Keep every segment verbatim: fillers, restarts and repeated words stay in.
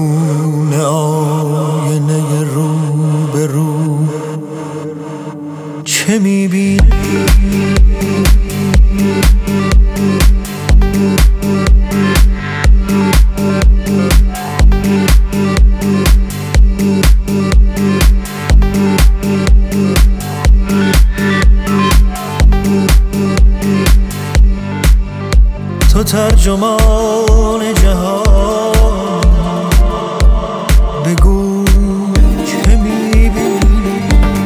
درون آینه رو به رو چه میبینی؟ تو ترجمان جهان، بگو چه میبینی؟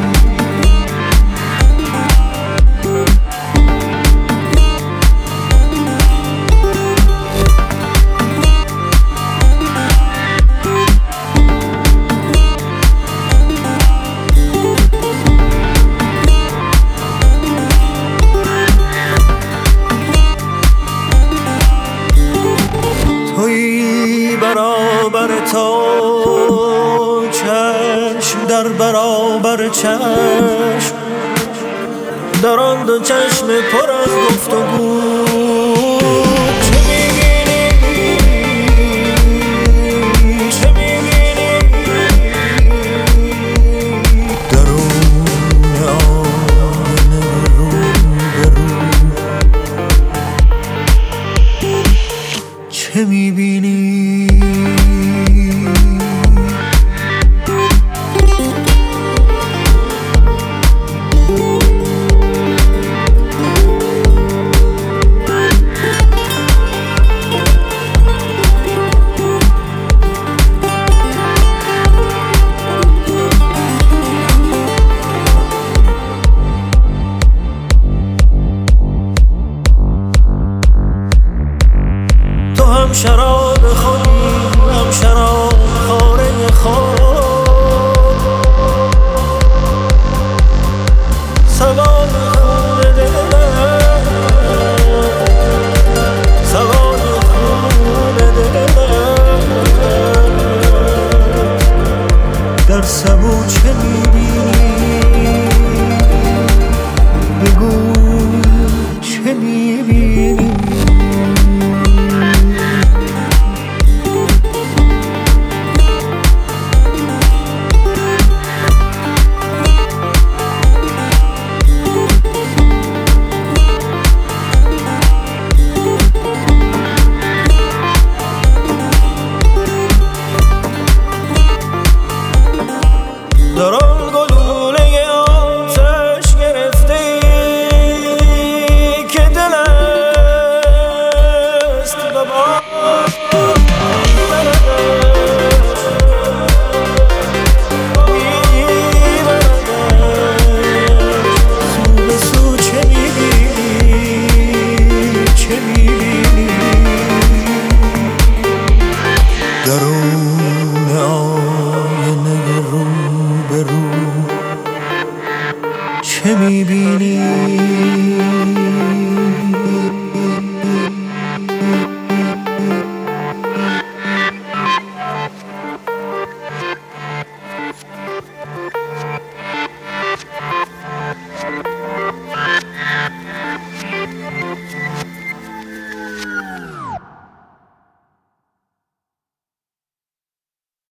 تویی برابر تا چشم در برابر چشم، در آن دو چشم پر از گفتگو چه می‌بینی؟ چه می‌بینی؟ درون آینه رو به رو چه می‌بینی؟ تو هم شراب خودی، هم شراب خاره خود، سوار خون دلم، سوار خون دلم. در سبو چه میبینی؟ بگو چه میبینی؟ در آن گلوله آتش گرفته که دل است و باد سو به سو چه میبینی؟ چه میبینی؟ درون آینه رو به رو چه میبینی؟